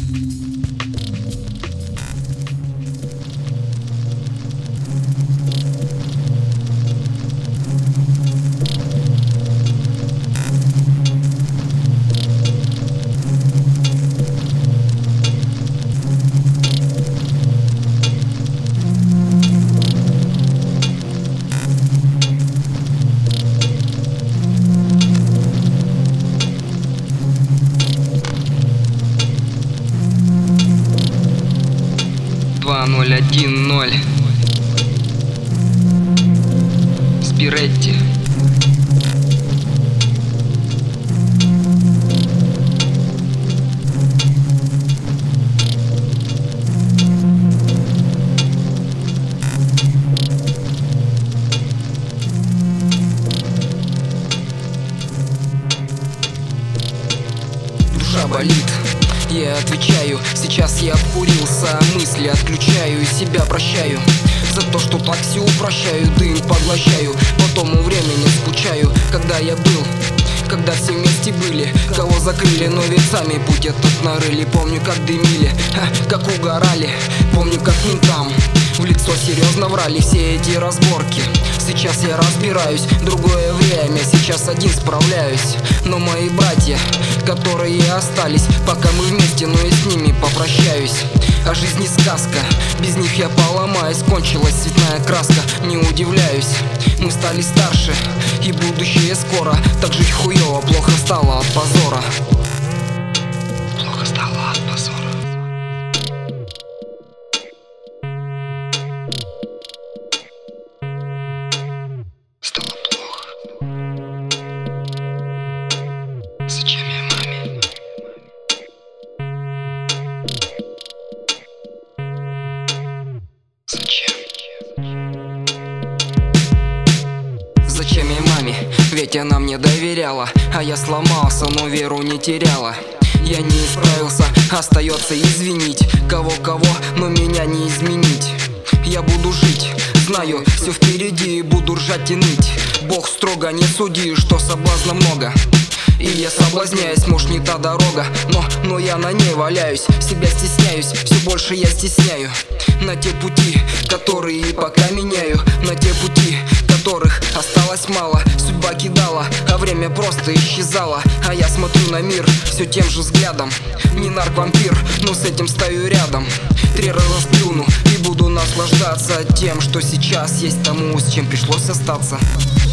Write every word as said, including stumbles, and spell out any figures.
два ноль один ноль Спиретти. Душа болит, я отвечаю. Сейчас я обкурился, мысли отключаю и себя прощаю за то, что так все упрощаю, дым поглощаю. По тому времени скучаю, когда я был, когда все вместе были. Кого закрыли, но ведь сами путь этот нарыли. Помню, как дымили, а, как угорали. Помню, как ментам в лицо серьезно врали все эти разборки. Сейчас я разбираюсь, другое время, сейчас один справляюсь. Но мои братья, которые остались, пока мы вместе, но и с ними попрощаюсь. А жизнь не сказка, без них я поломаюсь. Кончилась цветная краска, не удивляюсь. Мы стали старше, и будущее скоро. Так жить хуёво, плохо стало от позора. Плохо стало от позора. Стало плохо. Зачем я маме? Зачем? Зачем я маме? Ведь она мне доверяла, а я сломался, но веру не теряла. Я не исправился, остается извинить кого-кого, но меня не изменить. Я буду жить, знаю, все впереди, буду ржать и ныть. Бог строго не суди, что соблазна много. И я соблазняюсь, может не та дорога, но, но я на ней валяюсь. Себя стесняюсь, все больше я стесняю. На те пути, которые пока меняю, на те пути, которых осталось мало. Судьба кидала, а время просто исчезало. А я смотрю на мир все тем же взглядом. Не нарк-вампир, но с этим стою рядом. Три раза сплюну и буду наслаждаться тем, что сейчас есть, тому, с чем пришлось остаться.